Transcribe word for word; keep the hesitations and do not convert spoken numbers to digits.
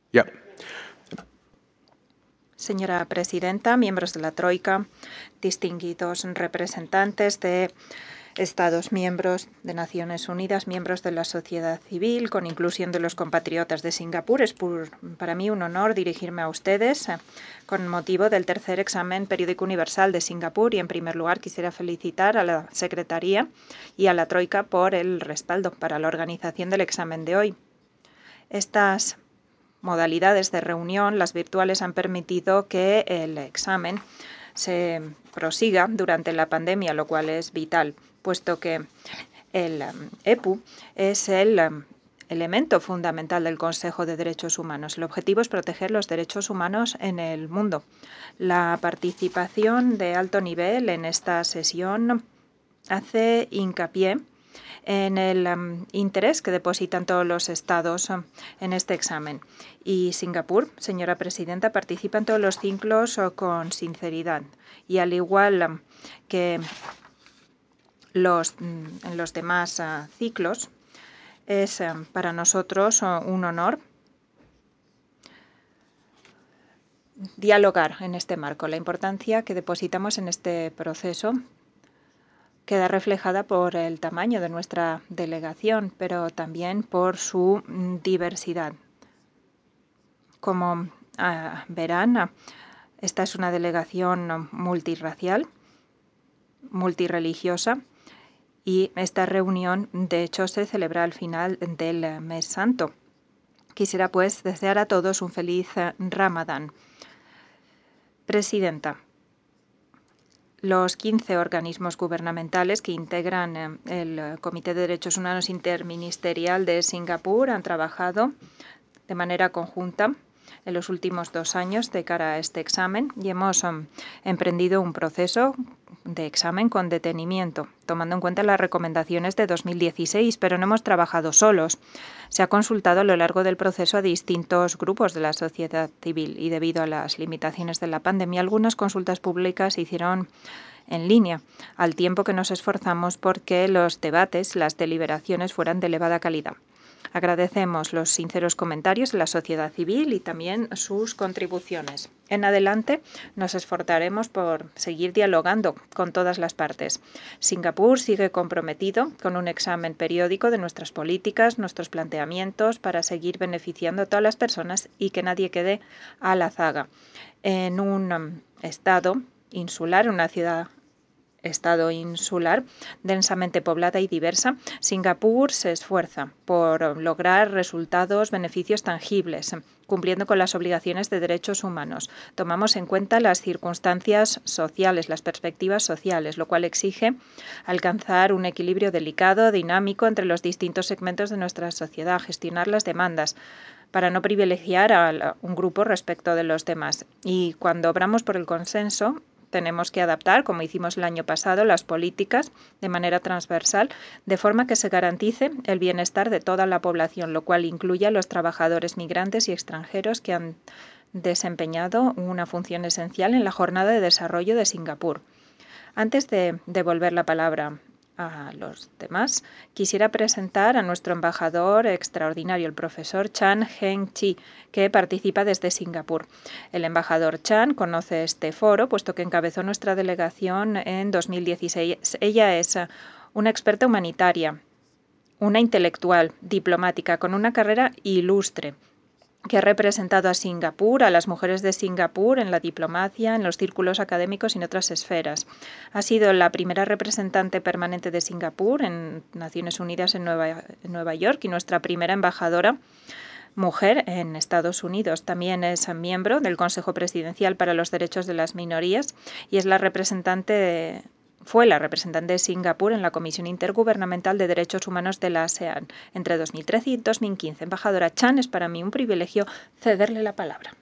Yeah. Señora presidenta, miembros de la Troika, distinguidos representantes de Estados miembros de Naciones Unidas, miembros de la sociedad civil, con inclusión de los compatriotas de Singapur, es por, para mí un honor dirigirme a ustedes eh, con motivo del tercer examen periódico universal de Singapur y en primer lugar quisiera felicitar a la Secretaría y a la Troika por el respaldo para la organización del examen de hoy. Estas modalidades de reunión, las virtuales, han permitido que el examen se prosiga durante la pandemia, lo cual es vital, puesto que el E P U es el elemento fundamental del Consejo de Derechos Humanos. El objetivo es proteger los derechos humanos en el mundo. La participación de alto nivel en esta sesión hace hincapié en el um, interés que depositan todos los estados um, en este examen. Y Singapur, señora presidenta, participa en todos los ciclos uh, con sinceridad. Y al igual um, que los, mm, en los demás uh, ciclos, es uh, para nosotros uh, un honor dialogar en este marco. La importancia que depositamos en este proceso queda reflejada por el tamaño de nuestra delegación, pero también por su diversidad. Como uh, verán, esta es una delegación multirracial, multirreligiosa, y esta reunión, de hecho, se celebra al final del mes santo. Quisiera, pues, desear a todos un feliz Ramadán. Presidenta, los quince organismos gubernamentales que integran el Comité de Derechos Humanos Interministerial de Singapur han trabajado de manera conjunta en los últimos dos años de cara a este examen y hemos um, emprendido un proceso de examen con detenimiento, tomando en cuenta las recomendaciones de dos mil dieciséis, pero no hemos trabajado solos. Se ha consultado a lo largo del proceso a distintos grupos de la sociedad civil y debido a las limitaciones de la pandemia, algunas consultas públicas se hicieron en línea, al tiempo que nos esforzamos porque los debates, las deliberaciones fueran de elevada calidad. Agradecemos los sinceros comentarios de la sociedad civil y también sus contribuciones. En adelante nos esforzaremos por seguir dialogando con todas las partes. Singapur sigue comprometido con un examen periódico de nuestras políticas, nuestros planteamientos para seguir beneficiando a todas las personas y que nadie quede a la zaga. En un um, estado insular, una ciudad estado insular densamente poblada y diversa, Singapur se esfuerza por lograr resultados, beneficios tangibles, cumpliendo con las obligaciones de derechos humanos. Tomamos en cuenta las circunstancias sociales, las perspectivas sociales, lo cual exige alcanzar un equilibrio delicado, dinámico entre los distintos segmentos de nuestra sociedad, gestionar las demandas para no privilegiar a un grupo respecto de los demás. Y cuando obramos por el consenso, tenemos que adaptar, como hicimos el año pasado, las políticas de manera transversal, de forma que se garantice el bienestar de toda la población, lo cual incluye a los trabajadores migrantes y extranjeros que han desempeñado una función esencial en la jornada de desarrollo de Singapur. Antes de devolver la palabra a los demás, quisiera presentar a nuestro embajador extraordinario, el profesor Chan Heng-chi, que participa desde Singapur. El embajador Chan conoce este foro, puesto que encabezó nuestra delegación en dos mil dieciséis. Ella es una experta humanitaria, una intelectual, diplomática, con una carrera ilustre, que ha representado a Singapur, a las mujeres de Singapur en la diplomacia, en los círculos académicos y en otras esferas. Ha sido la primera representante permanente de Singapur en Naciones Unidas en Nueva, en Nueva York y nuestra primera embajadora mujer en Estados Unidos. También es miembro del Consejo Presidencial para los Derechos de las Minorías y es la representante de Fue la representante de Singapur en la Comisión Intergubernamental de Derechos Humanos de la ASEAN entre dos mil trece y dos mil quince. Embajadora Chan, es para mí un privilegio cederle la palabra.